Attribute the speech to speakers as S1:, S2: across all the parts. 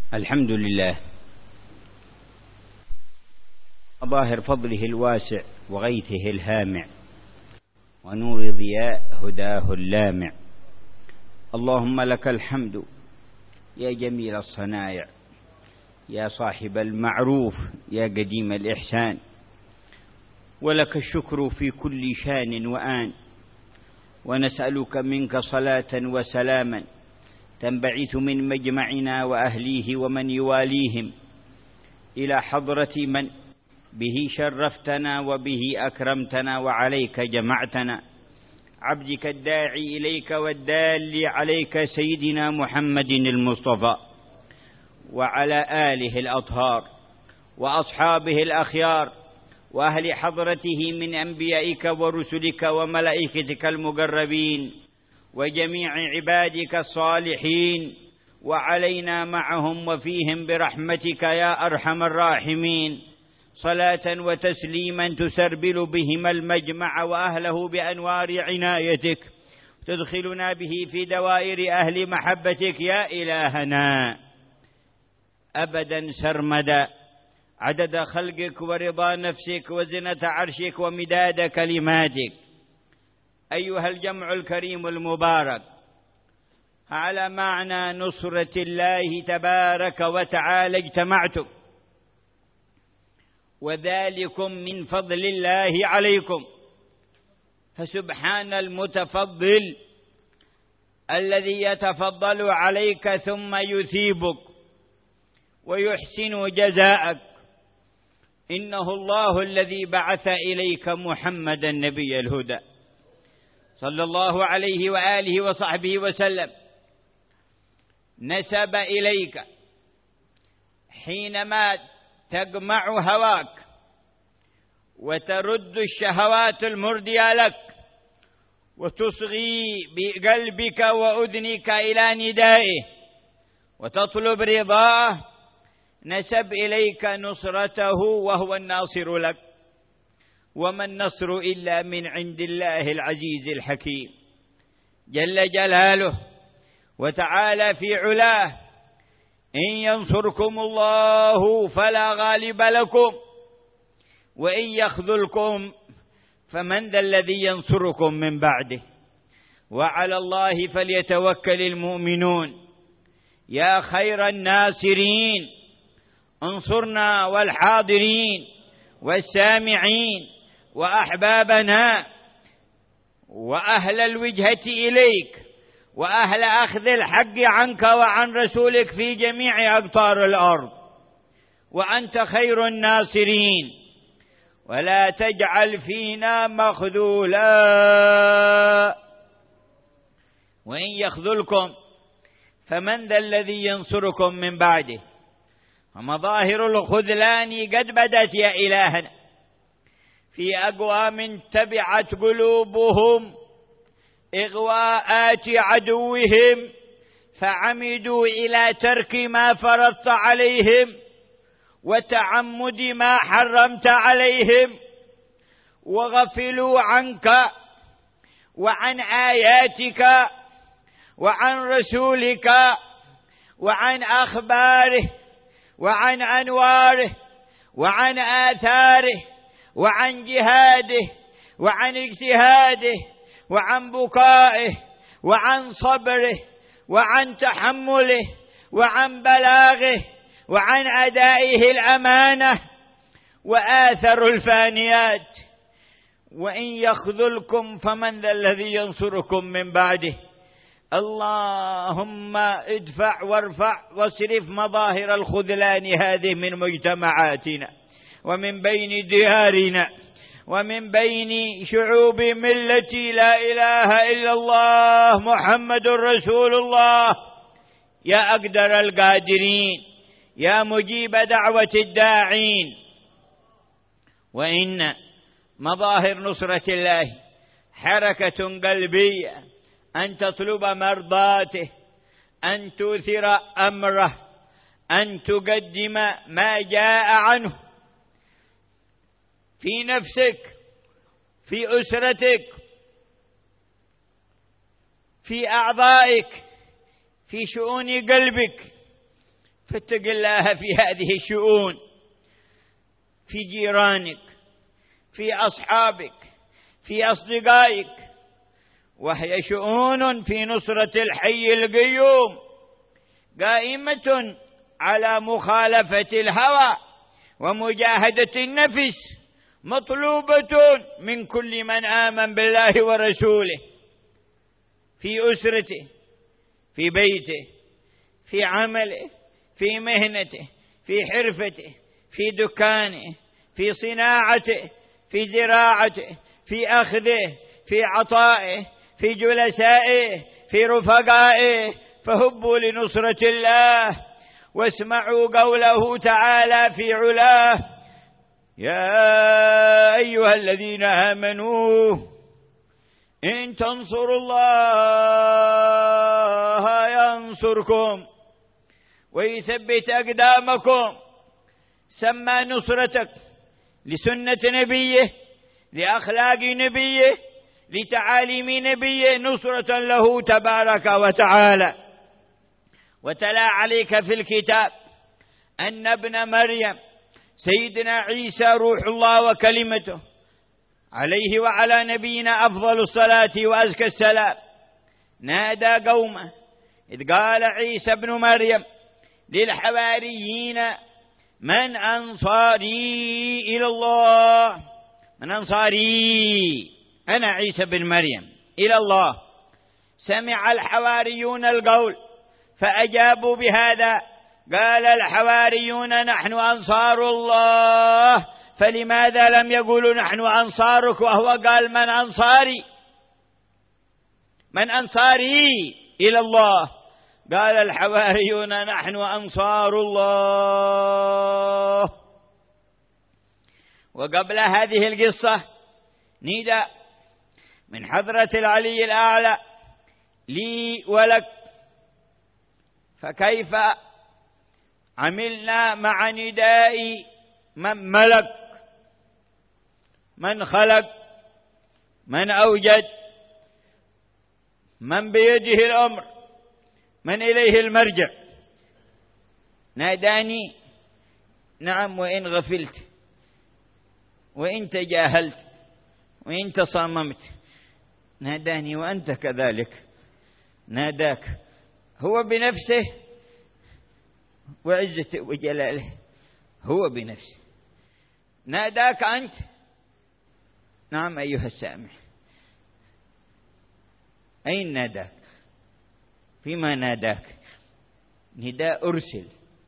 S1: الحمد لله، ظاهر فضله الواسع وغيثه الهامع ونور ضياء هداه اللامع. اللهم لك الحمد يا جميل الصنائع، يا صاحب المعروف، يا قديم الإحسان، ولك الشكر في كل شان وآن. ونسألك منك صلاة وسلاما تنبعث من مجمعنا وأهليه ومن يواليهم إلى حضرة من به شرفتنا وبه أكرمتنا وعليك جمعتنا، عبدك الداعي إليك والدال عليك سيدنا محمد المصطفى، وعلى آله الأطهار وأصحابه الأخيار وأهل حضرته من أنبيائك ورسلك وملائكتك المقربين وجميع عبادك الصالحين، وعلينا معهم وفيهم برحمتك يا أرحم الراحمين، صلاة وتسليما تسربل بهما المجمع وأهله بأنوار عنايتك، تدخلنا به في دوائر أهل محبتك يا إلهنا أبدا سرمدا، عدد خلقك ورضا نفسك وزنة عرشك ومداد كلماتك. أيها الجمع الكريم المبارك، على معنى نصرة الله تبارك وتعالى اجتمعتم، وذلكم من فضل الله عليكم، فسبحان المتفضل الذي يتفضل عليك ثم يثيبك ويحسن جزاءك. إنه الله الذي بعث إليك محمد النبي الهدى صلى الله عليه وآله وصحبه وسلم، نسب إليك حينما تجمع هواك وترد الشهوات المردية لك وتصغي بقلبك وأذنك إلى ندائه وتطلب رضاه، نسب إليك نصرته وهو الناصر لك، وما النصر إلا من عند الله العزيز الحكيم جل جلاله وتعالى في علاه. إن ينصركم الله فلا غالب لكم، وإن يخذلكم فمن ذا الذي ينصركم من بعده، وعلى الله فليتوكل المؤمنون. يا خير الناصرين انصرنا والحاضرين والسامعين وأحبابنا وأهل الوجهة إليك وأهل أخذ الحق عنك وعن رسولك في جميع أقطار الأرض، وأنت خير الناصرين، ولا تجعل فينا مخذولا. وإن يخذلكم فمن ذا الذي ينصركم من بعده. ومظاهر الخذلان قد بدت يا إلهنا في أقوام تبعت قلوبهم إغواءات عدوهم فعمدوا إلى ترك ما فرضت عليهم وتعمد ما حرمت عليهم، وغفلوا عنك وعن آياتك وعن رسولك وعن أخباره وعن أنواره وعن آثاره وعن جهاده وعن اجتهاده وعن بكائه وعن صبره وعن تحمله وعن بلاغه وعن أدائه الأمانة، وآثروا الفانيات. وإن يخذلكم فمن ذا الذي ينصركم من بعده. اللهم ادفع وارفع واصرف مظاهر الخذلان هذه من مجتمعاتنا ومن بين ديارنا ومن بين شعوب ملة لا إله إلا الله محمد رسول الله، يا أقدر القادرين، يا مجيب دعوة الداعين. وإن مظاهر نصرة الله حركة قلبية، أن تطلب مرضاته، أن تؤثر أمره، أن تقدم ما جاء عنه في نفسك، في أسرتك، في أعضائك، في شؤون قلبك، فاتق الله في هذه الشؤون، في جيرانك، في أصحابك، في أصدقائك، وهي شؤون في نصرة الحي القيوم قائمة على مخالفة الهوى ومجاهدة النفس، مطلوبة من كل من آمن بالله ورسوله، في أسرته، في بيته، في عمله، في مهنته، في حرفته، في دكانه، في صناعته، في زراعته، في أخذه، في عطائه، في جلسائه، في رفقائه، فهبوا لنصرة الله واسمعوا قوله تعالى في علاه: يا أيها الذين آمنوا إن تنصروا الله ينصركم ويثبت أقدامكم. سمى نصرتك لسنة نبيه، لأخلاق نبيه، لتعاليم نبيه نصرة له تبارك وتعالى. وتلا عليك في الكتاب أن ابن مريم سيدنا عيسى روح الله وكلمته عليه وعلى نبينا أفضل الصلاة وأزكى السلام نادى قومه إذ قال عيسى ابن مريم للحواريين: من أنصاري إلى الله؟ من أنصاري؟ أنا عيسى بن مريم إلى الله. سمع الحواريون القول فأجابوا بهذا، قال الحواريون: نحن أنصار الله. فلماذا لم يقولوا نحن أنصارك وهو قال من أنصاري؟ من أنصاري إلى الله؟ قال الحواريون: نحن أنصار الله. وقبل هذه القصة نداء من حضرة العلي الأعلى لي ولك، فكيف عملنا مع نداء من ملك، من خلق، من أوجد، من بيده الأمر، من إليه المرجع؟ ناداني، نعم، وإن غفلت، وإن تجاهلت، وإن تصاممت، ناداني وأنت كذلك. ناداك هو بنفسه وعزته وجلاله، هو بنفسه ناداك أنت. نعم أيها السامع، أين ناداك؟ فيما ناداك؟ نداء أرسل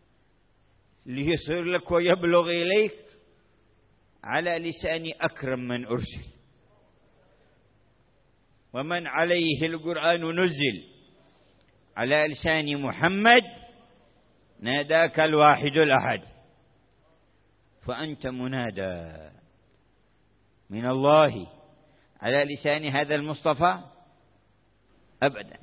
S1: ليصل لك ويبلغ إليك على لسان أكرم من أرسل، ومن عليه القرآن نزل على لسان محمد. ناداك الواحد الأحد، فأنت منادى من الله على لسان هذا المصطفى أبدا.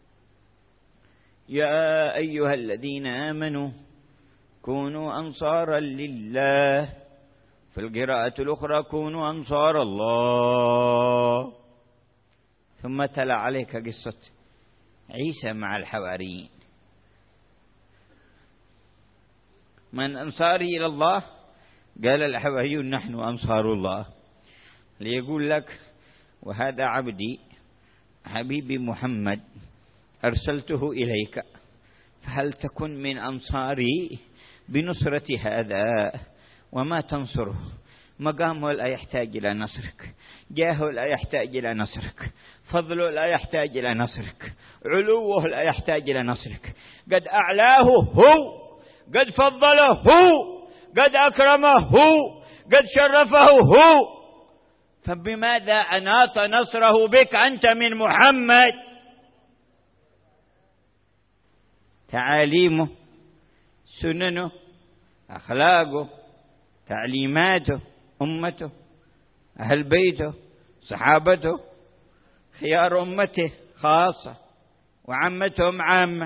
S1: يا أيها الذين آمنوا كونوا أنصارا لله، في القراءة الأخرى كونوا أنصار الله. ثم تلا عليك قصة عيسى مع الحواريين: من أنصاري إلى الله؟ قال الحواريون: نحن أنصار الله. ليقول لك: وهذا عبدي حبيبي محمد أرسلته إليك، فهل تكن من أنصاري بنصرة هذا؟ وما تنصره؟ مقامه لا يحتاج إلى نصرك، جاهه لا يحتاج إلى نصرك، فضله لا يحتاج إلى نصرك، علوه لا يحتاج إلى نصرك. قد أعلاه هو، قد فضله هو، قد أكرمه هو، قد شرفه هو، فبماذا أناط نصره بك أنت من محمد؟ تعاليمه، سننه، أخلاقه، تعليماته، أمته، أهل بيته، صحابته، خيار أمته خاصة وعامتهم عامة.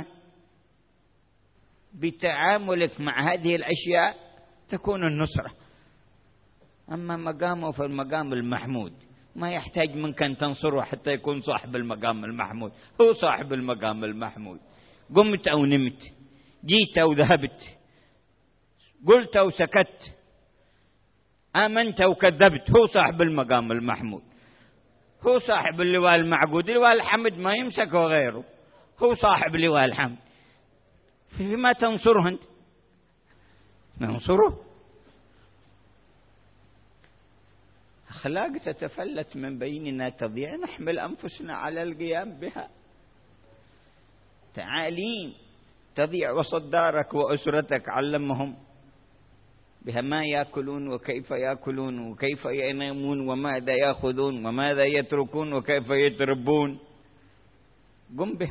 S1: بتعاملك مع هذه الأشياء تكون النصرة. أما مقامه فالمقام المحمود ما يحتاج منك أن تنصره حتى يكون صاحب المقام المحمود. هو صاحب المقام المحمود. قمت أو نمت، جيت أو ذهبت، قلت وسكت، آمنت وكذبت، هو صاحب المقام المحمود، هو صاحب اللواء المعقود. اللواء الحمد ما يمسكه غيره، هو صاحب لواء الحمد. فيما تنصره أنت؟ ننصره. أخلاق تتفلت من بيننا تضيع، نحمل أنفسنا على القيام بها. تعاليم تضيع وسط دارك وأسرتك، علمهم بها ما يأكلون وكيف يأكلون وكيف ينامون وماذا يأخذون وماذا يتركون وكيف يتربون. قم بها،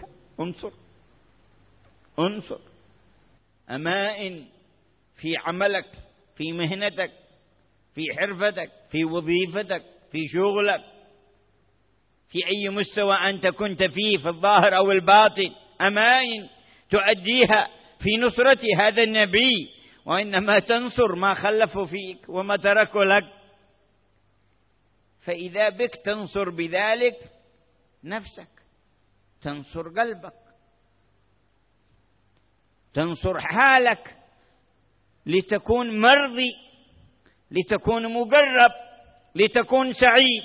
S1: انصر أمائن في عملك، في مهنتك، في حرفتك، في وظيفتك، في شغلك، في أي مستوى أنت كنت فيه، في الظاهر أو الباطن، أمائن تؤديها في نصرة هذا النبي، وإنما تنصر ما خلفوا فيك وما تركوا لك. فإذا بك تنصر بذلك نفسك، تنصر قلبك، تنصر حالك، لتكون مرضي، لتكون مقرب، لتكون سعيد.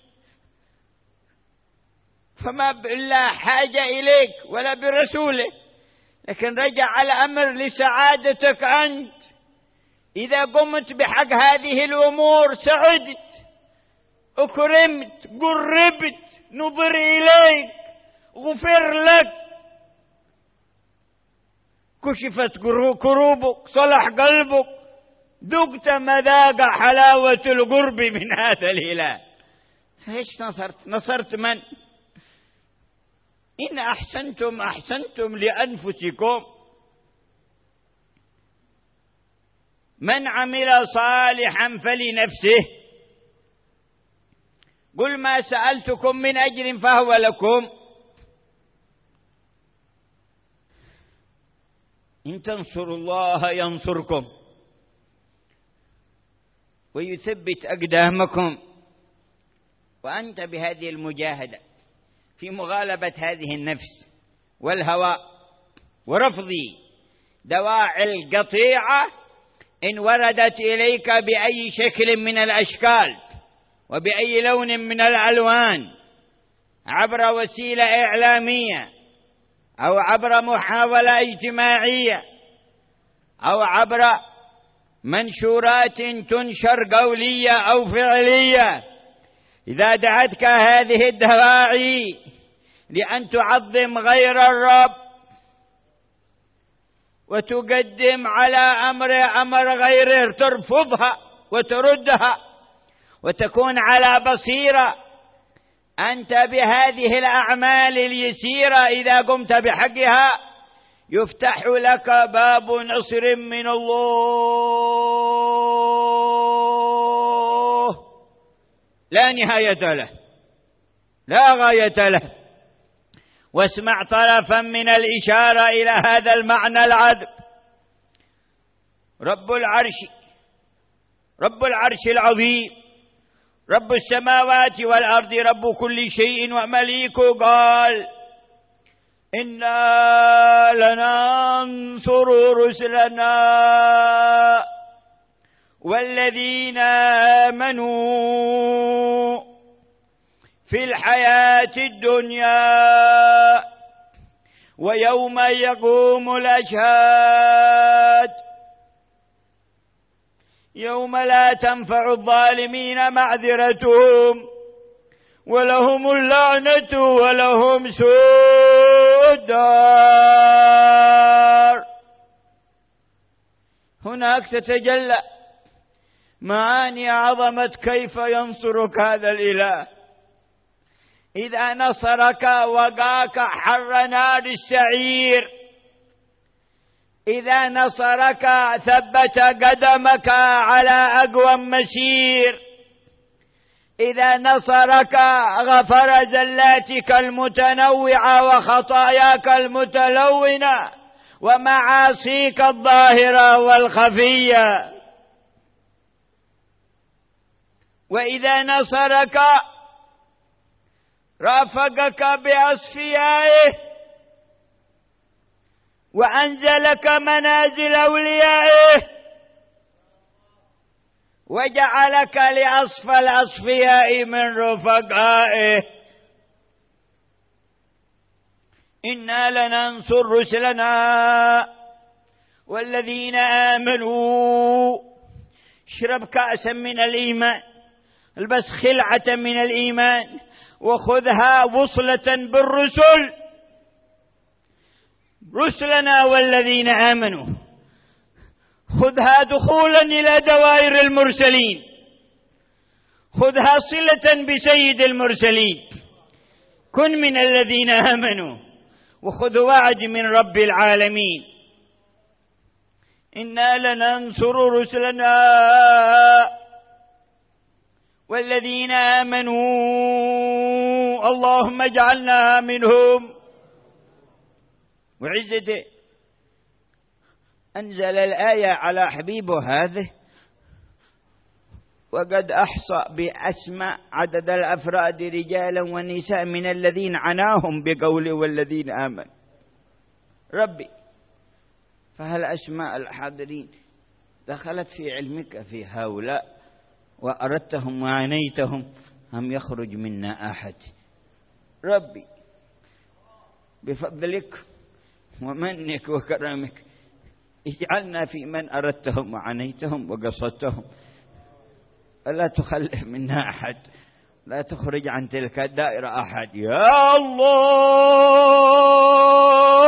S1: فما بالله حاجة إليك ولا برسوله، لكن رجع على أمر لسعادتك أنت. إذا قمت بحق هذه الأمور سعدت، أكرمت، قربت، نظر إليك، غفر لك، كشفت كروبك، صلح قلبك، ذقت مذاق حلاوة القرب من هذا الإله. فإيش نصرت من؟ إن أحسنتم أحسنتم لأنفسكم. من عمل صالحا فلنفسه. قل ما سألتكم من أجر فهو لكم، إن تنصروا الله ينصركم ويثبت أقدامكم. وأنت بهذه المجاهدة في مغالبة هذه النفس والهوى ورفض دواعي القطيعة، إن وردت إليك بأي شكل من الأشكال وبأي لون من الألوان، عبر وسيلة إعلامية أو عبر محاولة اجتماعية أو عبر منشورات تنشر قولية أو فعلية، إذا دعتك هذه الدواعي لأن تعظم غير الرب وتقدم على أمر غيره، ترفضها وتردها وتكون على بصيرة أنت بهذه الأعمال اليسيرة. إذا قمت بحقها يفتح لك باب نصر من الله لا نهاية له، لا غاية له. واسمع طرفا من الإشارة إلى هذا المعنى العذب. رب العرش العظيم، رب السماوات والأرض، رب كل شيء ومليكه، قال: إنا لننصر رسلنا والذين آمنوا في الحياة الدنيا ويوم يقوم الأشهاد، يوم لا تنفع الظالمين معذرتهم ولهم اللعنة ولهم سوء الدار. هناك تتجلى معاني عظمة كيف ينصرك هذا الإله. إذا نصرك وقاك حر نار السعير، إذا نصرك ثبت قدمك على أقوى مسير، إذا نصرك غفر زلاتك المتنوعة وخطاياك المتلونة ومعاصيك الظاهرة والخفية. وإذا نصرك رافقك بأصفيائه وأنزلك منازل أوليائه وجعلك لأصفى الأصفياء من رفقائه. إنا لننصر رسلنا والذين آمنوا. اشرب كأسا من الإيمان، البس خلعة من الإيمان، وخذها وصلة بالرسل، رسلنا والذين آمنوا. خذها دخولا إلى دوائر المرسلين، خذها صلة بسيد المرسلين. كن من الذين آمنوا، وخذ وعد من رب العالمين. إنا لننصر رسلنا والذين آمنوا. اللهم اجعلنا منهم. وعزته أنزل الآية على حبيبه هذه، وقد أحصى بأسماء عدد الأفراد رجالا ونساء من الذين عناهم بقوله والذين آمنوا. ربي، فهل أسماء الحاضرين دخلت في علمك في هؤلاء وأردتهم وعنيتهم أم يخرج منا أحد؟ ربي بفضلك ومنك وكرمك اجعلنا في من أردتهم وعنيتهم وقصدتهم، ألا تخلف منا أحد، لا تخرج عن تلك الدائرة أحد. يا الله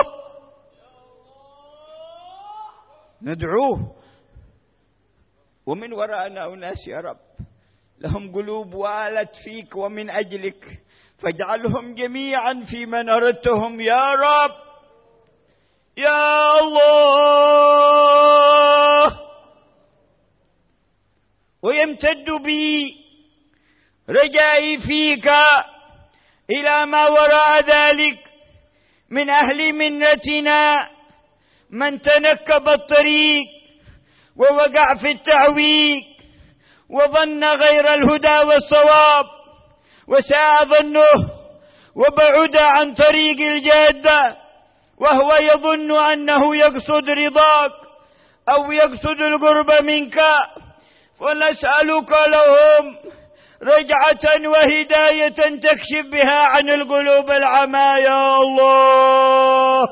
S1: ندعوه. ومن وراءنا أناس يا رب لهم قلوب والت فيك ومن أجلك، فاجعلهم جميعا في من أردتهم يا رب. يا الله. ويمتد بي رجائي فيك إلى ما وراء ذلك من أهل منتنا من تنكب الطريق ووقع في التعويق وظن غير الهدى والصواب وساء ظنه وبعد عن طريق الجادة، وهو يظن أنه يقصد رضاك أو يقصد القرب منك. فنسألك لهم رجعة وهداية تكشف بها عن القلوب العمى يا الله.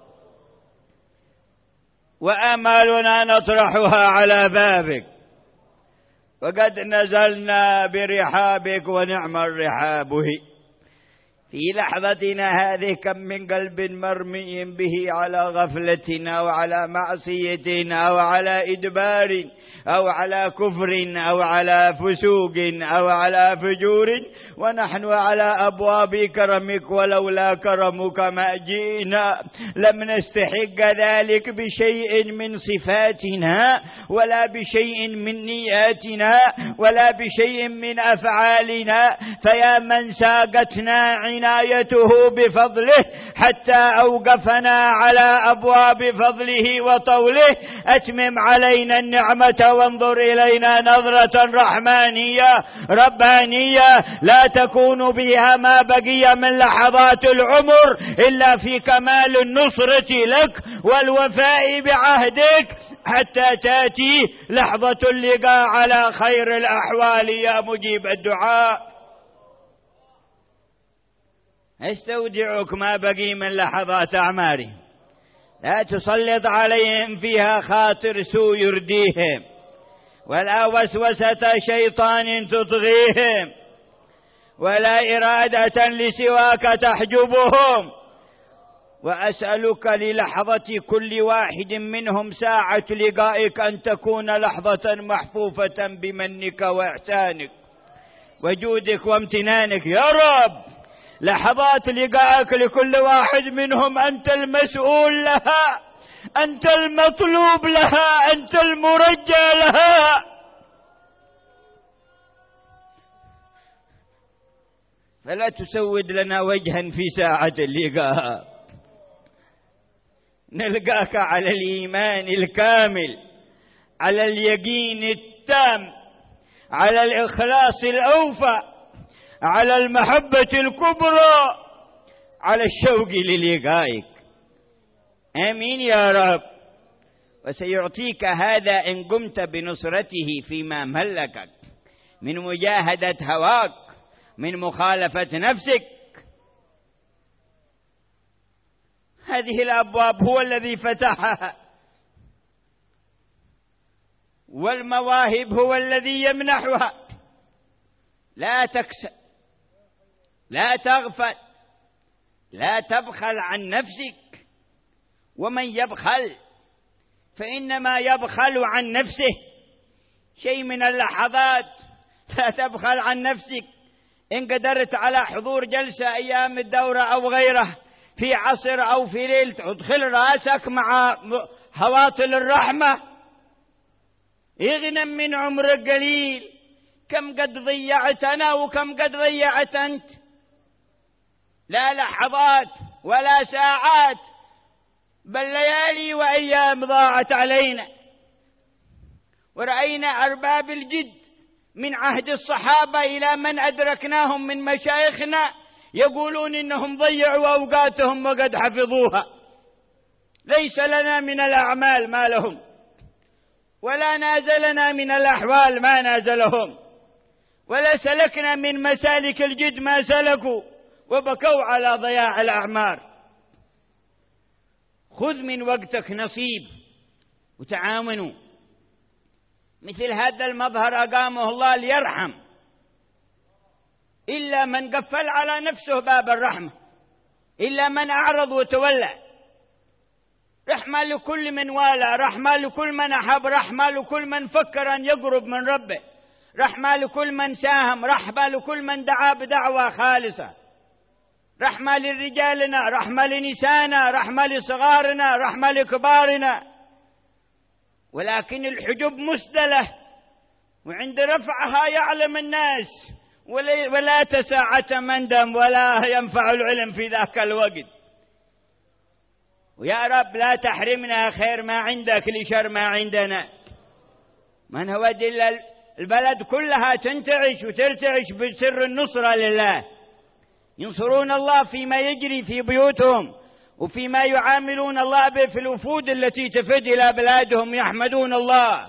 S1: وآمالنا نطرحها على بابك، وقد نزلنا برحابك ونعم الرحاب هي. في لحظتنا هذه كم من قلب مرمي به على غفلتنا وعلى معصيتنا أو على إدبار أو على كفر أو على فسوق أو على فجور، ونحن على أبواب كرمك، ولولا كرمك ما جئنا. لم نستحق ذلك بشيء من صفاتنا ولا بشيء من نياتنا ولا بشيء من أفعالنا، فيا من ساقتنا عنايته بفضله حتى أوقفنا على أبواب فضله وطوله، أتمم علينا النعمة وانظر إلينا نظرة رحمانية ربانية لا تكون بها ما بقي من لحظات العمر إلا في كمال النصرة لك والوفاء بعهدك، حتى تأتي لحظة اللقاء على خير الأحوال يا مجيب الدعاء. استودعك ما بقي من لحظات أعماري، لا تسلط عليهم فيها خاطر سوء يرديهم ولا وسوسة شيطان تطغيهم ولا إرادة لسواك تحجبهم. وأسألك للحظة كل واحد منهم ساعة لقائك أن تكون لحظة محفوفة بمنك وإحسانك وجودك وامتنانك يا رب. لحظات لقائك لكل واحد منهم أنت المسؤول لها، أنت المطلوب لها، أنت المرجى لها. فلا تسود لنا وجها في ساعة اللقاء، نلقاك على الإيمان الكامل، على اليقين التام، على الإخلاص الأوفى، على المحبة الكبرى، على الشوق للقائك. آمين يا رب. وسيعطيك هذا إن قمت بنصرته فيما ملكك من مجاهدة هواك، من مخالفة نفسك. هذه الأبواب هو الذي فتحها، والمواهب هو الذي يمنحها. لا تكسل، لا تغفل، لا تبخل عن نفسك. ومن يبخل فإنما يبخل عن نفسه. شيء من اللحظات لا تبخل عن نفسك. إن قدرت على حضور جلسة أيام الدورة أو غيره في عصر أو في ليل، تدخل رأسك مع هواطل الرحمة. اغنم من عمرك قليل، كم قد ضيعت أنا وكم قد ضيعت أنت. لا لحظات ولا ساعات، بل ليالي وأيام ضاعت علينا. ورأينا أرباب الجد من عهد الصحابة إلى من أدركناهم من مشايخنا يقولون إنهم ضيعوا أوقاتهم وقد حفظوها. ليس لنا من الأعمال ما لهم، ولا نازلنا من الأحوال ما نازلهم، ولا سلكنا من مسالك الجد ما سلكوا، وبكوا على ضياع الأعمار. خذ من وقتك نصيب وتعاونوا. مثل هذا المظهر أقامه الله ليرحم، إلا من قفل على نفسه باب الرحمة، إلا من أعرض وتولى. رحمة لكل من والى، رحمة لكل من أحب، رحمة لكل من فكر أن يقرب من ربه، رحمة لكل من ساهم، رحمة لكل من دعا بدعوة خالصة، رحمة لرجالنا، رحمة لنسائنا، رحمة لصغارنا، رحمة لكبارنا. ولكن الحجب مسدلة، وعند رفعها يعلم الناس، ولا تساعة مندم ولا ينفع العلم في ذاك الوقت. ويا رب لا تحرمنا خير ما عندك لشر ما عندنا. من هو إلا البلد كلها تنتعش وترتعش بسر النصرة لله. ينصرون الله فيما يجري في بيوتهم، وفيما يعاملون الله به في الوفود التي تفد إلى بلادهم. يحمدون الله.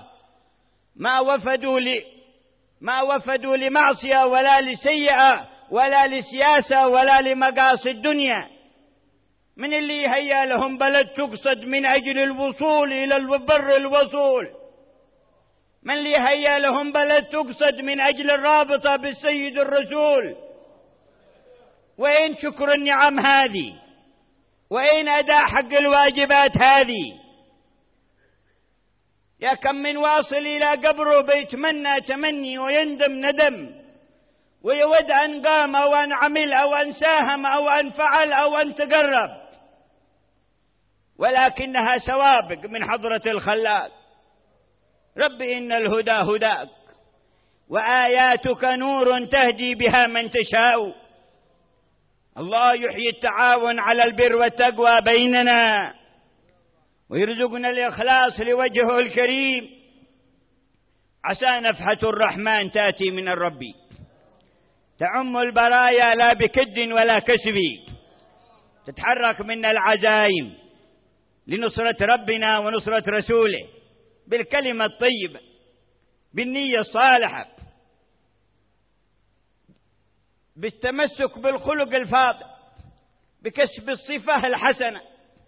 S1: ما وفدوا لمعصية ولا لسيئة ولا لسياسة ولا لمقاصد الدنيا. من اللي يهيأ لهم بلد تقصد من أجل الوصول إلى البر الوصول؟ من اللي يهيأ لهم بلد تقصد من أجل الرابطة بالسيد الرسول؟ وين شكر النعم هذه؟ وين أداء حق الواجبات هذه؟ يا كم من واصل إلى قبره بيتمنى تمني ويندم ندم، ويود أن قام أو أن عمل أو أن ساهم أو أن فعل أو أن تقرب، ولكنها سوابق من حضرة الخلاق. رب إن الهدى هداك، وآياتك نور تهدي بها من تشاء. الله يحيي التعاون على البر والتقوى بيننا، ويرزقنا الإخلاص لوجهه الكريم. عسى نفحة الرحمن تأتي من الرب، تعم البرايا لا بكد ولا كسب، تتحرك منا العزائم لنصرة ربنا ونصرة رسوله، بالكلمة الطيبة، بالنية الصالحة، بالتمسك بالخلق الفاضل، بكسب الصفة الحسنة،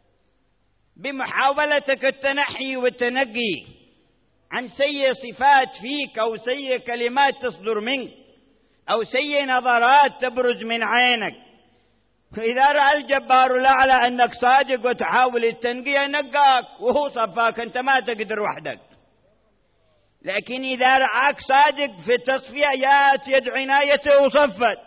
S1: بمحاولتك التنحي والتنقي عن سيء صفات فيك أو سيء كلمات تصدر منك أو سيء نظرات تبرز من عينك. فإذا رأى الجبار الأعلى أنك صادق وتحاول التنقية نقاك وهو صفاك، أنت ما تقدر وحدك. لكن إذا رعاك صادق في التصفية يات يد عنايته وصفت.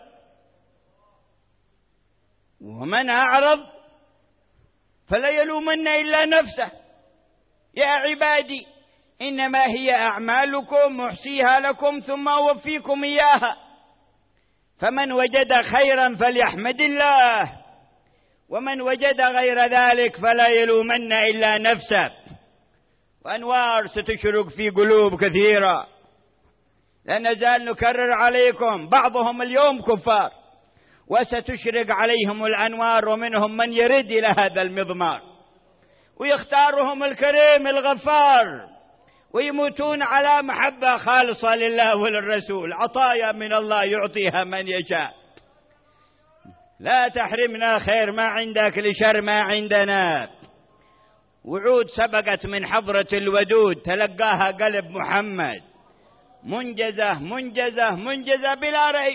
S1: ومن أعرض فلا يلومن إلا نفسه. يا عبادي إنما هي أعمالكم أحصيها لكم ثم أوفيكم إياها، فمن وجد خيرا فليحمد الله، ومن وجد غير ذلك فلا يلومن إلا نفسه. وأنوار ستشرق في قلوب كثيرة، لا نزال نكرر عليكم، بعضهم اليوم كفار، وستشرق عليهم الأنوار، ومنهم من يرد إلى هذا المضمار، ويختارهم الكريم الغفار، ويموتون على محبة خالصة لله وللرسول. عطايا من الله يعطيها من يشاء. لا تحرمنا خير ما عندك لشر ما عندنا. وعود سبقت من حضرة الودود تلقاها قلب محمد، منجزة منجزة منجزة بلا ريب.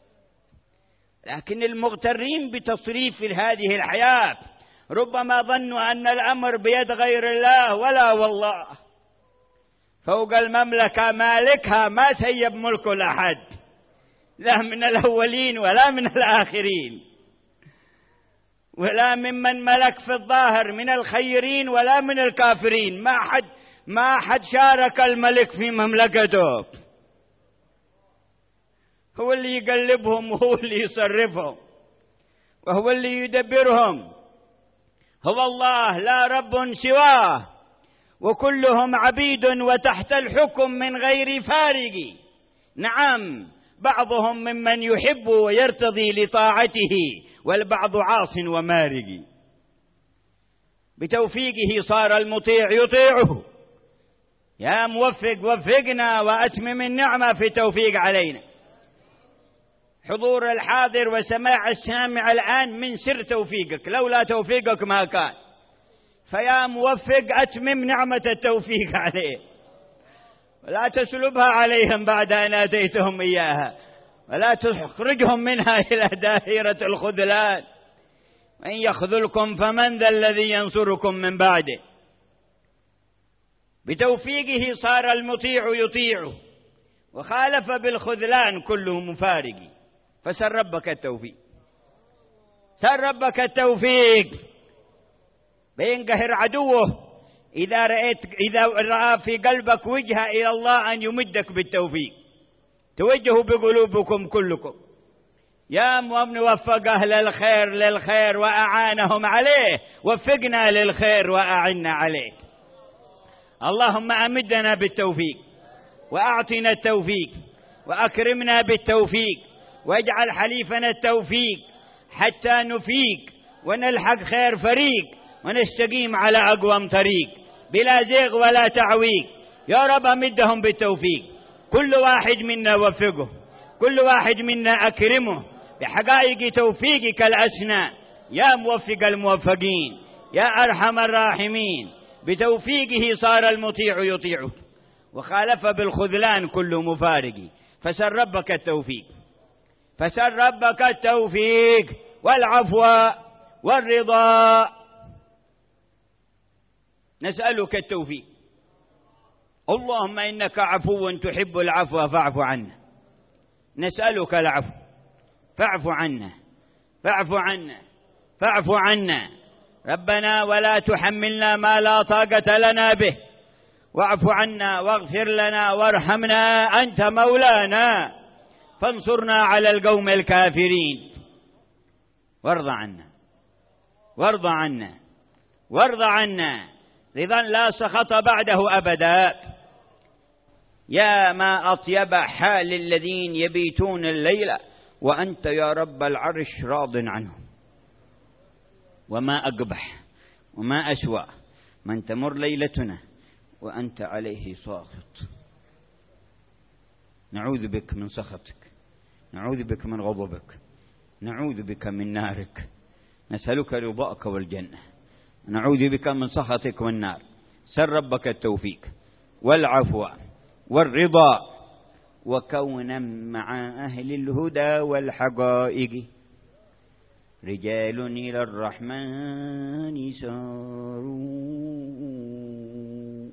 S1: لكن المغترين بتصريف هذه الحياة ربما ظنوا أن الأمر بيد غير الله، ولا والله، فوق المملكة مالكها ما سيب ملكه لأحد، لا من الأولين ولا من الآخرين، ولا ممن ملك في الظاهر من الخيرين ولا من الكافرين. ما حد شارك الملك في مملكته. هو اللي يقلبهم وهو اللي يصرفهم وهو اللي يدبرهم. هو الله لا رب سواه، وكلهم عبيد وتحت الحكم من غير فارق. نعم، بعضهم ممن يحب ويرتضي لطاعته، والبعض عاص ومارق. بتوفيقه صار المطيع يطيعه. يا موفق وفقنا وأتمم النعمة في التوفيق علينا. حضور الحاضر وسماع السامع الآن من سر توفيقك، لولا توفيقك ما كان. فيا موفق أتمم نعمة التوفيق عليه، ولا تسلبها عليهم بعد أن آتيتهم إياها، ولا تخرجهم منها إلى دائرة الخذلان. وإن يخذلكم فمن ذا الذي ينصركم من بعده. بتوفيقه صار المطيع يطيعه، وخالف بالخذلان كله مفارق. فسر ربك التوفيق، سر ربك التوفيق. بينقهر عدوه إذا رأى في قلبك وجهة إلى الله أن يمدك بالتوفيق. توجهوا بقلوبكم كلكم. يا من وفق أهل الخير للخير وأعانهم عليه، وفقنا للخير وأعنا عليه. اللهم أمدنا بالتوفيق، وأعطنا التوفيق، وأكرمنا بالتوفيق، واجعل حليفنا التوفيق حتى نفيق ونلحق خير فريق، ونستقيم على أقوم طريق بلا زيغ ولا تعويق. يا رب أمدهم بالتوفيق. كل واحد منا وفقه، كل واحد منا أكرمه بحقائق توفيقك الأسنى يا موفق الموفقين يا أرحم الراحمين. بتوفيقه صار المطيع يطيعه، وخالف بالخذلان كل مفارق. فسر ربك التوفيق، فسر ربك التوفيق والعفو والرضا. نسألك التوفيق. اللهم إنك عفو تحب العفو فاعف عنا. نسألك العفو فاعف عنا، فاعف عنا، فاعف عنا. ربنا ولا تحملنا ما لا طاقة لنا به، واعف عنا واغفر لنا وارحمنا، أنت مولانا فانصرنا على القوم الكافرين. وارض عنا، وارض عنا، وارض عنا رضا لا سخط بعده أبدا. يا ما أطيب حال الذين يبيتون الليل وأنت يا رب العرش راض عنهم. وما أقبح وما أسوأ من تمر ليلتنا وأنت عليه ساخط. نعوذ بك من سخطك، نعوذ بك من غضبك، نعوذ بك من نارك. نسألك رضاك والجنة، نعوذ بك من سخطك والنار. سر ربك التوفيق والعفو والرضا، وكونا مع أهل الهدى والحقائق. رجال إلى الرحمن ساروا.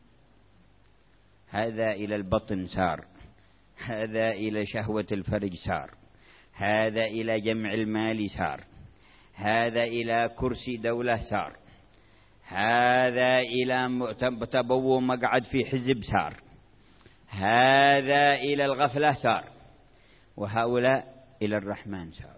S1: هذا إلى البطن سار، هذا إلى شهوة الفرج سار، هذا إلى جمع المال سار، هذا إلى كرسي دولة سار، هذا إلى تبوء مقعد في حزب سار، هذا إلى الغفلة سار، وهؤلاء إلى الرحمن ساروا.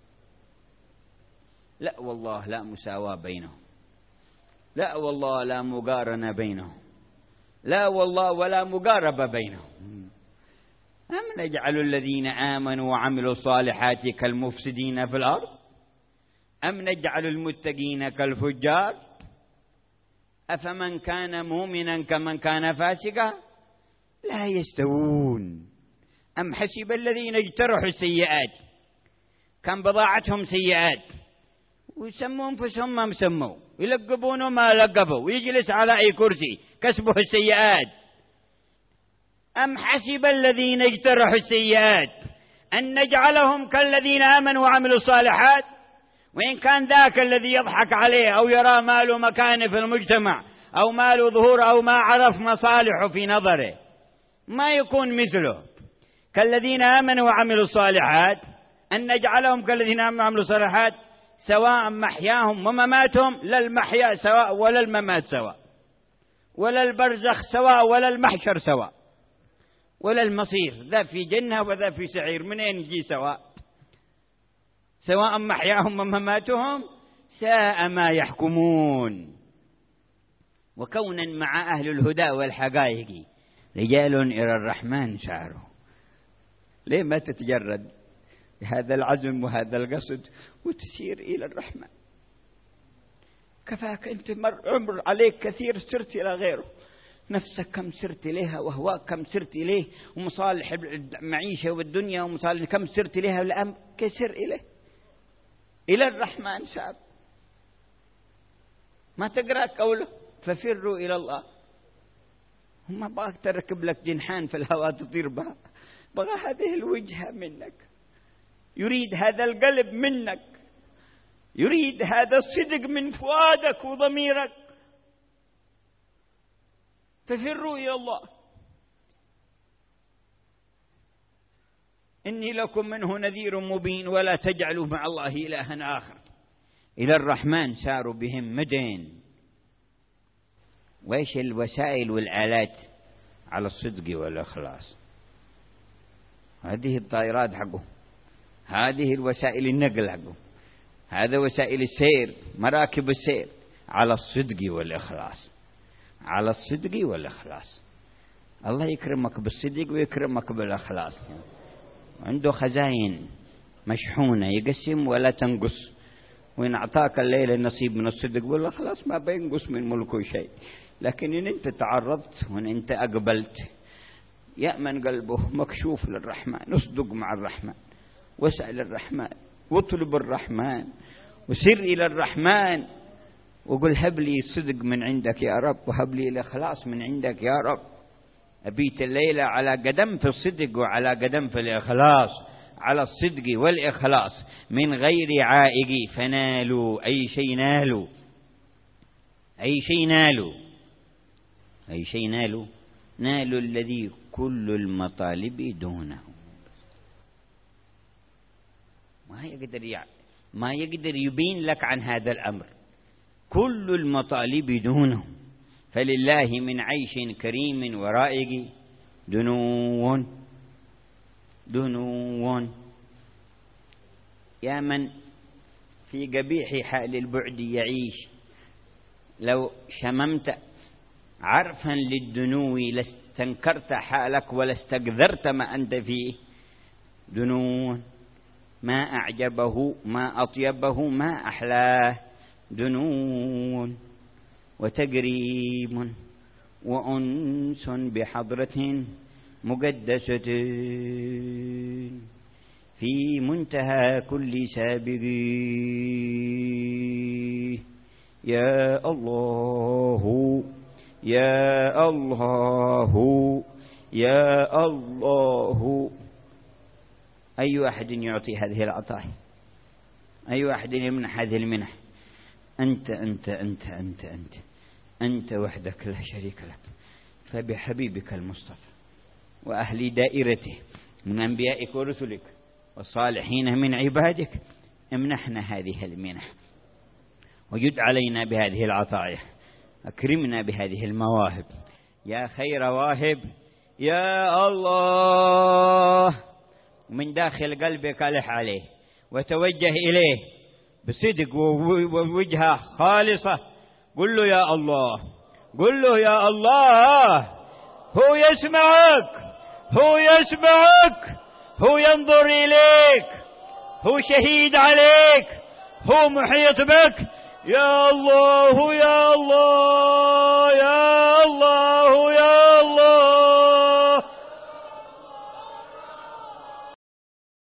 S1: لا والله لا مساواة بينهم، لا والله لا مقارنة بينهم، لا والله ولا مقاربة بينهم. أم نجعل الذين آمنوا وعملوا الصالحات كالمفسدين في الأرض، أم نجعل المتقين كالفجار. أفمن كان مؤمنا كمن كان فاسقا لا يستوون. أم حسب الذين اجترحوا السيئات، كان بضاعتهم سيئات ويسموا أنفسهم ما مسموا، يلقبونه ما لقبوا، ويجلس على أي كرسي كسبه السيئات. أم حسب الذين اجترحوا السيئات أن نجعلهم كالذين آمنوا وعملوا الصالحات، وإن كان ذاك الذي يضحك عليه أو يرى ما له مكانه في المجتمع أو ما له ظهور أو ما عرف مصالحه في نظره ما يكون مثله. كالذين آمنوا وعملوا الصالحات أن نجعلهم كالذين آمنوا وعملوا الصالحات سواء محياهم ومماتهم، لا المحيا سواء ولا الممات سواء، ولا البرزخ سواء ولا المحشر سواء، ولا المصير، ذا في جنة وذا في سعير، منين يجي سواء؟ سواء محياهم ومماتهم ساء ما يحكمون. وكونا مع أهل الهدى والحقائق رجال إلى الرحمن ساروا. ليه ما تتجرد بهذا العزم وهذا القصد وتسير إلى الرحمن؟ كفاك أنت عمر عليك كثير سرت إلى غيره، نفسك كم سرت إليها، وهواك كم سرت إليه، ومصالح المعيشة والدنيا ومصالح كم سرت إليها، والأمر كسر إليه إلى الرحمن ساب. ما تقرأ قوله ففروا إلى الله. وما باك تركب لك جنحان في الهواء تطير بها، بغى هذه الوجهة منك، يريد هذا القلب منك، يريد هذا الصدق من فؤادك وضميرك. ففروا إلى الله إني لكم منه نذير مبين ولا تجعلوا مع الله إلها آخر. إلى الرحمن ساروا بهم مدين. وإيش الوسائل والآلات على الصدق والإخلاص؟ هذه الطائرات حقه، هذه الوسائل النقل حقه، هذا وسائل السير، مراكب السير على الصدق والإخلاص، على الصدق والإخلاص. الله يكرمك بالصدق ويكرمك بالإخلاص. عنده خزائن مشحونة يقسم ولا تنقص، وإن أعطاك الليلة نصيب من الصدق والإخلاص ما بينقص من ملكه شيء. لكن إن أنت تعرضت وإن أنت أقبلت يأمن قلبه مكشوف للرحمن، اصدق مع الرحمن واسأل الرحمن واطلب الرحمن وسر إلى الرحمن وقل هب لي صدق من عندك يا رب، وهب لي الإخلاص من عندك يا رب. أبيت الليلة على قدم في الصدق وعلى قدم في الإخلاص، على الصدق والإخلاص من غير عائق، فنالوا أي شيء نالوا، أي شيء نالوا، أي شيء نالوا، نالوا الذي كل المطالب دونه. ما يقدر يبين لك عن هذا الأمر، كل المطالب دونه. فلله من عيش كريم ورائق دنو دنو. يا من في قبيح حال البعد يعيش، لو شممت عرفا للدنو لاستنكرت حالك ولاستقذرت ما أنت فيه. دنو ما أعجبه ما أطيبه ما أحلاه. دنو وتقريب وأنس بحضرة مقدسة في منتهى كل سابق. يا الله يا الله يا الله. أي أحد يعطي هذه العطايا؟ أي أحد يمنح هذه المنح؟ أنت أنت أنت أنت أنت أنت وحدك لا شريك لك. فبحبيبك المصطفى وأهل دائرته من أنبيائك ورسلك والصالحين من عبادك امنحنا هذه المنح، وجد علينا بهذه العطايا، أكرمنا بهذه المواهب يا خير واهب يا الله. ومن داخل قلبك ألح عليه وتوجه إليه بصدق ووجهة خالصة، قل له يا الله، قل له يا الله. هو يسمعك، هو يسمعك، هو ينظر إليك، هو شهيد عليك، هو محيط بك
S2: يا الله يا الله يا الله